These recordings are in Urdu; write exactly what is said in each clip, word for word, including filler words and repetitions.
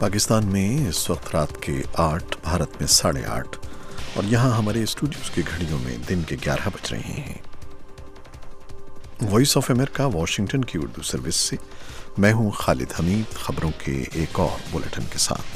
پاکستان میں اس وقت رات کے آٹھ، بھارت میں ساڑھے آٹھ، اور یہاں ہمارے اسٹوڈیوز کی گھڑیوں میں دن کے گیارہ بج رہے ہیں۔ وائس آف امریکہ واشنگٹن کی اردو سروس سے میں ہوں خالد حمید، خبروں کے ایک اور بلیٹن کے ساتھ۔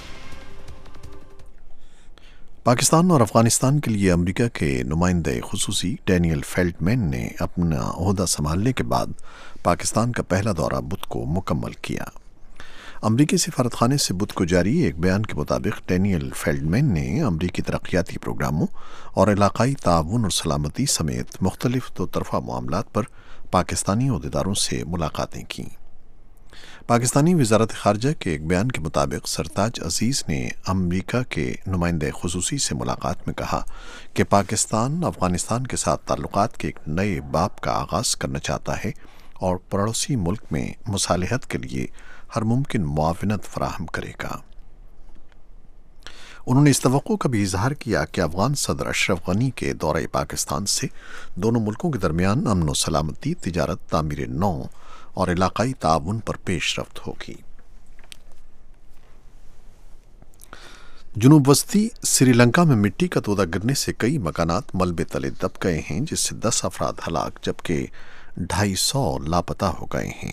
پاکستان اور افغانستان کے لیے امریکہ کے نمائندہ خصوصی ڈینیل فیلٹمین نے اپنا عہدہ سنبھالنے کے بعد پاکستان کا پہلا دورہ بدھ کو مکمل کیا۔ امریکی سفارت خانے سے بدھ کو جاری ایک بیان کے مطابق ڈینیل فیلٹمین نے امریکی ترقیاتی پروگراموں اور علاقائی تعاون اور سلامتی سمیت مختلف دو طرفہ معاملات پر پاکستانی عہدیداروں سے ملاقاتیں کیں۔ پاکستانی وزارت خارجہ کے ایک بیان کے مطابق سرتاج عزیز نے امریکہ کے نمائندہ خصوصی سے ملاقات میں کہا کہ پاکستان افغانستان کے ساتھ تعلقات کے ایک نئے باب کا آغاز کرنا چاہتا ہے اور پڑوسی ملک میں مصالحت کے لیے ہر ممکن معاونت فراہم کرے گا۔ انہوں نے اس توقع کا بھی اظہار کیا کہ افغان صدر اشرف غنی کے دورہ پاکستان سے دونوں ملکوں کے درمیان امن و سلامتی، تجارت، تعمیر نو اور علاقائی تعاون پر پیش رفت ہوگی۔ جنوب وسطی سری لنکا میں مٹی کا تودہ گرنے سے کئی مکانات ملبے تلے دب گئے ہیں، جس سے دس افراد ہلاک جبکہ ڈھائی سو لاپتہ ہو گئے ہیں۔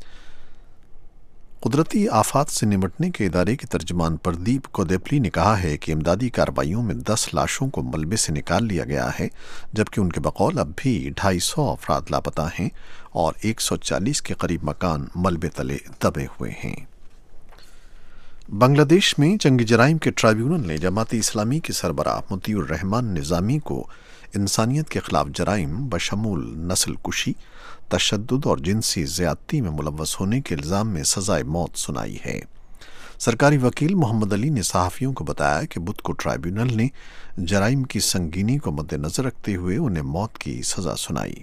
قدرتی آفات سے نمٹنے کے ادارے کے ترجمان پردیپ کودیپلی نے کہا ہے کہ امدادی کارروائیوں میں دس لاشوں کو ملبے سے نکال لیا گیا ہے، جبکہ ان کے بقول اب بھی ڈھائی سو افراد لاپتہ ہیں اور ایک سو چالیس کے قریب مکان ملبے تلے دبے ہوئے ہیں۔ بنگلہ دیش میں جنگی جرائم کے ٹرائیبیونل نے جماعت اسلامی کے سربراہ مطیع الرحمان نظامی کو انسانیت کے خلاف جرائم بشمول نسل کشی، تشدد اور جنسی زیادتی میں ملوث ہونے کے الزام میں سزائے موت سنائی ہے۔ سرکاری وکیل محمد علی نے صحافیوں کو بتایا کہ بدھ کو ٹرائیبیونل نے جرائم کی سنگینی کو مد نظر رکھتے ہوئے انہیں موت کی سزا سنائی۔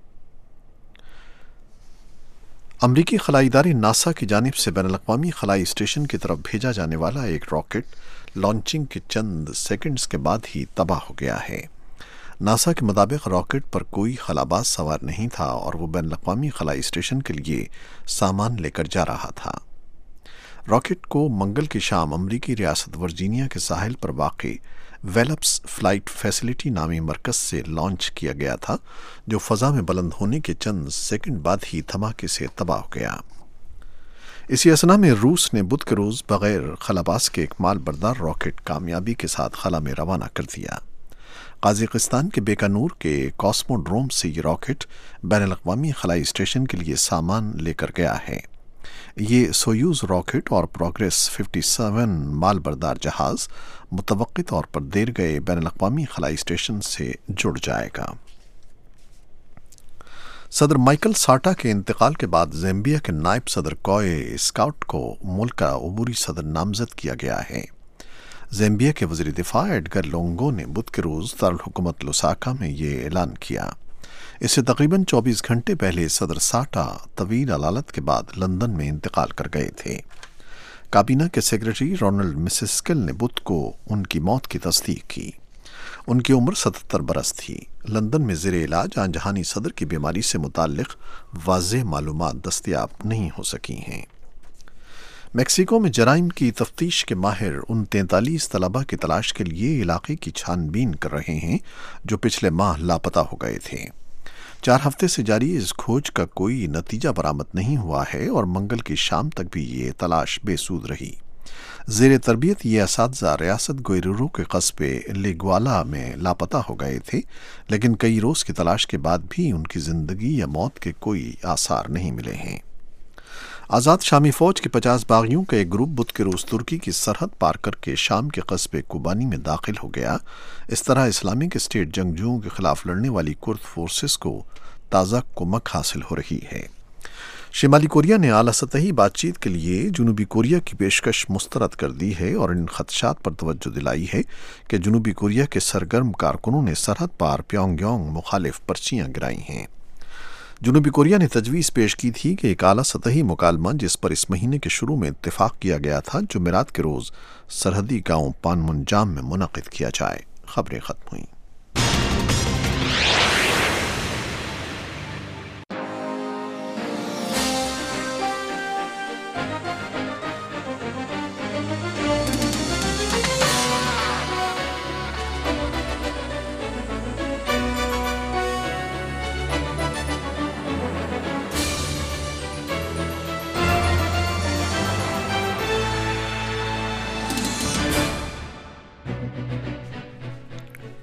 امریکی خلائی ادارے ناسا کی جانب سے بین الاقوامی خلائی اسٹیشن کی طرف بھیجا جانے والا ایک راکٹ لانچنگ کے چند سیکنڈز کے بعد ہی تباہ ہو گیا ہے۔ ناسا کے مطابق راکٹ پر کوئی خلاباز سوار نہیں تھا اور وہ بین الاقوامی خلائی اسٹیشن کے لیے سامان لے کر جا رہا تھا۔ راکٹ کو منگل کی شام امریکی ریاست ورجینیا کے ساحل پر واقع ویلپس فلائٹ فیسلٹی نامی مرکز سے لانچ کیا گیا تھا، جو فضا میں بلند ہونے کے چند سیکنڈ بعد ہی دھماکے سے تباہ ہو گیا۔ اسی اثنا میں روس نے بدھ کے روز بغیر خلاباز کے ایک مال بردار راکٹ کامیابی کے ساتھ خلا میں روانہ کر دیا۔ قازقستان کے بیکانور کے کاسمو ڈروم سے یہ راکٹ بین الاقوامی خلائی اسٹیشن کے لیے سامان لے کر گیا ہے۔ یہ سویوز راکٹ اور پروگریس سیون مال بردار جہاز متوقع طور پر دیر گئے بین الاقوامی خلائی اسٹیشن سے جڑ جائے گا۔ صدر مائیکل ساٹا کے انتقال کے بعد زیمبیا کے نائب صدر کوئے اسکاؤٹ کو ملک کا عبوری صدر نامزد کیا گیا ہے۔ زیمبیا کے وزیر دفاع ایڈگر لونگو نے بدھ کے روز دارالحکومت لوساکا میں یہ اعلان کیا۔ اس سے تقریباً چوبیس گھنٹے پہلے صدر ساٹا طویل علالت کے بعد لندن میں انتقال کر گئے تھے۔ کابینہ کے سیکرٹری رونلڈ مسسکل نے بدھ کو ان کی موت کی تصدیق کی۔ ان کی عمر ستتر برس تھی۔ لندن میں زیر علاج آن جہانی صدر کی بیماری سے متعلق واضح معلومات دستیاب نہیں ہو سکی ہیں۔ میکسیکو میں جرائم کی تفتیش کے ماہر ان تینتالیس طلباء کی تلاش کے لیے علاقے کی چھان بین کر رہے ہیں جو پچھلے ماہ لاپتہ ہو گئے تھے۔ چار ہفتے سے جاری اس کھوج کا کوئی نتیجہ برآمد نہیں ہوا ہے اور منگل کی شام تک بھی یہ تلاش بے سود رہی۔ زیر تربیت یہ اساتذہ ریاست گوئرورو کے قصبے لیگوالا میں لاپتہ ہو گئے تھے، لیکن کئی روز کی تلاش کے بعد بھی ان کی زندگی یا موت کے کوئی آثار نہیں ملے ہیں۔ آزاد شامی فوج کے پچاس باغیوں کا ایک گروپ بدھ کے روز ترکی کی سرحد پار کر کے شام کے قصبے کوبانی میں داخل ہو گیا۔ اس طرح اسلامک اسٹیٹ جنگجوؤں کے خلاف لڑنے والی کرد فورسز کو تازہ کمک حاصل ہو رہی ہے۔ شمالی کوریا نے اعلیٰ سطحی بات چیت کے لیے جنوبی کوریا کی پیشکش مسترد کر دی ہے اور ان خدشات پر توجہ دلائی ہے کہ جنوبی کوریا کے سرگرم کارکنوں نے سرحد پار پیونگ یانگ مخالف پرچیاں گرائی ہیں۔ جنوبی کوریا نے تجویز پیش کی تھی کہ ایک اعلیٰ سطحی مکالمہ جس پر اس مہینے کے شروع میں اتفاق کیا گیا تھا، جمعرات کے روز سرحدی گاؤں پانمنجام میں منعقد کیا جائے۔ خبریں ختم ہوئیں۔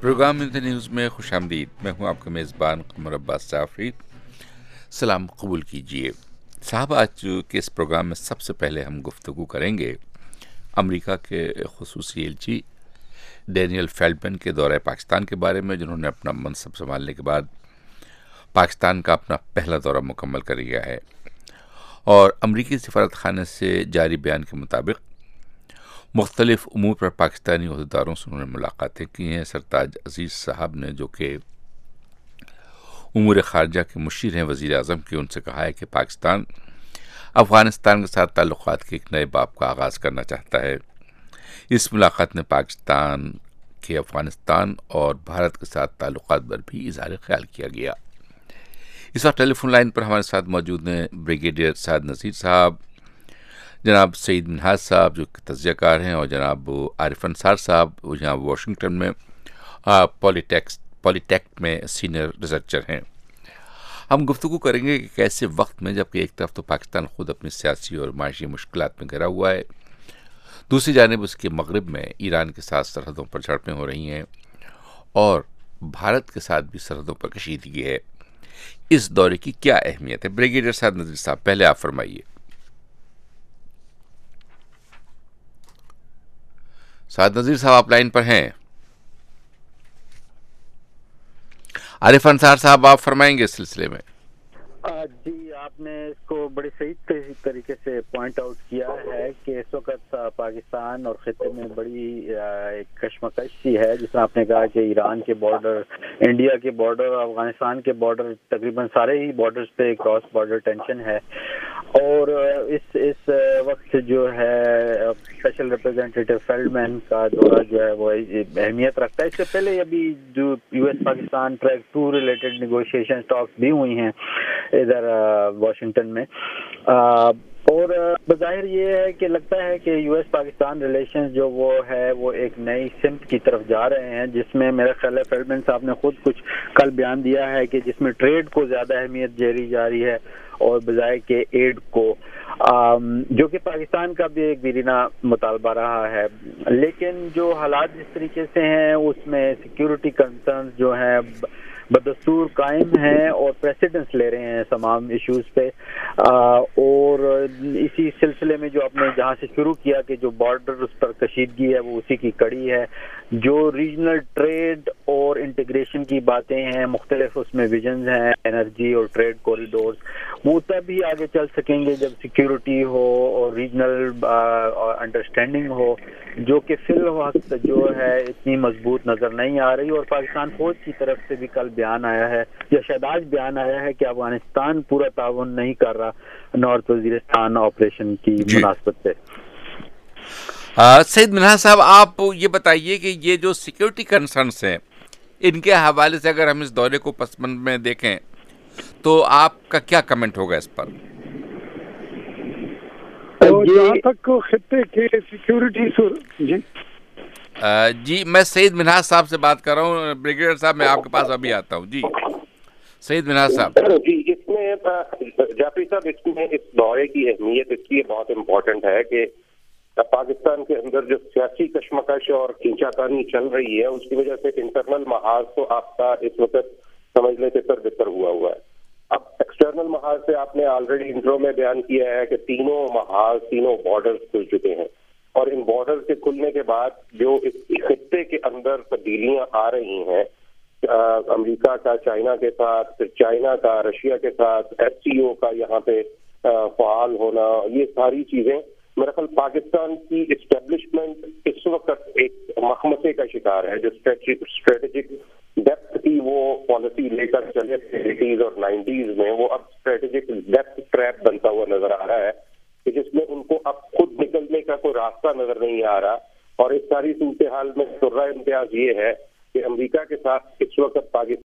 پروگرام ان نیوز میں خوش آمدید. میں ہوں آپ کا میزبان قمر عباس جعفری. سلام قبول کیجیے. صاحب آج کے اس پروگرام میں سب سے پہلے ہم گفتگو کریں گے امریکہ کے خصوصی ایلچی ڈینیل فیلڈمین کے دورہ پاکستان کے بارے میں، جنہوں نے اپنا منصب سنبھالنے کے بعد پاکستان کا اپنا پہلا دورہ مکمل کر لیا ہے. اور امریکی سفارت خانے سے جاری بیان کے مطابق مختلف امور پر پاکستانی عہدیداروں سے انہوں نے ملاقاتیں کی ہیں. سرتاج عزیز صاحب نے، جو کہ امور خارجہ کے مشیر ہیں وزیر اعظم کے، ان سے کہا ہے کہ پاکستان افغانستان کے ساتھ تعلقات کے ایک نئے باب کا آغاز کرنا چاہتا ہے. اس ملاقات میں پاکستان کے افغانستان اور بھارت کے ساتھ تعلقات پر بھی اظہار خیال کیا گیا. اس وقت ٹیلی فون لائن پر ہمارے ساتھ موجود ہیں بریگیڈیئر سعد نذیر صاحب، جناب سعید منہاج صاحب جو تجزیہ کار ہیں، اور جناب عارف انصار صاحب وہ یہاں واشنگٹن میں پولیٹیکس پولیٹیک میں سینئر ریسرچر ہیں. ہم گفتگو کریں گے کہ کیسے وقت میں، جبکہ ایک طرف تو پاکستان خود اپنی سیاسی اور معاشی مشکلات میں گھرا ہوا ہے، دوسری جانب اس کے مغرب میں ایران کے ساتھ سرحدوں پر جھڑپیں ہو رہی ہیں اور بھارت کے ساتھ بھی سرحدوں پر کشیدگی ہے. اس دورے کی کیا اہمیت ہے؟ بریگیڈیئر سعد نذیر صاحب پہلے آپ فرمائیے. سعد نذیر صاحب آپ لائن پر ہیں؟ عارف انصار صاحب آپ فرمائیں گے اس سلسلے میں. جی، آپ نے اس کو بڑی صحیح طریقے سے پوائنٹ آؤٹ کیا ہے کہ اس وقت پاکستان اور خطے میں بڑی ایک کشمکش سی ہے. جس طرح آپ نے کہا کہ ایران کے بارڈر، انڈیا کے بارڈر، افغانستان کے بارڈر، تقریباً سارے ہی بارڈرز پہ کراس بارڈر ٹینشن ہے. اور اس اس وقت جو ہے اسپیشل ریپرزینٹیٹو فیلڈمین کا دورہ جو ہے وہ اہمیت رکھتا ہے. اس سے پہلے ابھی جو U S Pakistan track two related negotiation talks بھی ہوئی ہیں ادھر واشنگٹن میں، اور بظاہر یہ ہے کہ لگتا ہے کہ یو ایس پاکستان ریلیشنز جو وہ ہے وہ ایک نئی سمت کی طرف جا رہے ہیں، جس میں میرا خیال ہے فیلڈمین صاحب نے خود کچھ کل بیان دیا ہے کہ جس میں ٹریڈ کو زیادہ اہمیت دی جا رہی ہے اور بجائے کہ ایڈ کو، جو کہ پاکستان کا بھی ایک بیرینہ مطالبہ رہا ہے. لیکن جو حالات جس طریقے سے ہیں اس میں سیکیورٹی کنسرنز جو ہیں بدستور قائم ہیں اور پریسیڈنس لے رہے ہیں تمام ایشوز پہ. اور اسی سلسلے میں جو آپ نے جہاں سے شروع کیا کہ جو بارڈر اس پر کشیدگی ہے وہ اسی کی کڑی ہے. جو ریجنل ٹریڈ اور انٹیگریشن کی باتیں ہیں، مختلف اس میں ویژنز ہیں، انرجی اور ٹریڈ کوریڈورز، وہ تب ہی آگے چل سکیں گے جب سیکیورٹی ہو اور ریجنل انڈرسٹینڈنگ ہو، جو کہ فی الوقت جو ہے اتنی مضبوط نظر نہیں آ رہی. اور پاکستان فوج کی طرف سے بھی کل بیان آیا ہے یا شاید آج بیان آیا ہے کہ افغانستان پورا تعاون نہیں کر رہا نارتھ وزیرستان آپریشن کی مناسبت سے. سعید منہاج صاحب آپ یہ بتائیے کہ یہ جو سیکیورٹی کنسرنس ہیں ان کے حوالے سے اگر ہم اس دورے کو پس منظر میں دیکھیں تو آپ کا کیا کمنٹ ہوگا اس پر؟ جہاں تک خطے کے سیکیورٹی جی جی میں سعید منہاج صاحب سے بات کر رہا ہوں. بریگیڈیئر صاحب میں آپ کے پاس ابھی آتا ہوں. جی سعید منہاج صاحب. جی اس میں جعفری صاحب اس میں اس دورے کی اہمیت اس لیے بہت امپورٹنٹ ہے کہ پاکستان کے اندر جو سیاسی کشمکش اور کھینچا تانی چل رہی ہے اس کی وجہ سے انٹرنل محاذ تو آپ کا اس وقت سمجھ لیں تر بتر ہوا ہوا ہے. اب ایکسٹرنل محاذ سے آپ نے آلریڈی انٹرو میں بیان کیا ہے کہ تینوں محاذ تینوں بارڈرز کھل چکے ہیں، اور ان بارڈر کے کھلنے کے بعد جو اس خطے کے اندر تبدیلیاں آ رہی ہیں، امریکہ کا چائنا کے ساتھ، پھر چائنا کا رشیا کے ساتھ، ایس سی او کا یہاں پہ فعال ہونا، یہ ساری چیزیں میرا خیال پاکستان کی اسٹیبلشمنٹ اس وقت ایک مخمسے کا شکار ہے. جو اسٹریٹجک ڈیپتھ کی وہ پالیسی لے کر چلے تھے ایٹیز اور نائنٹیز میں، وہ اب اسٹریٹجک ڈیپتھ ٹریپ بنتا ہوا نظر آ رہا ہے کہ جس میں ان کو اب خود نکلنے کا کوئی راستہ نظر نہیں آ رہا. اور اس ساری صورتحال میں سرہ امتیاز یہ ہے کہ امریکہ کے ساتھ اس وقت پاکستان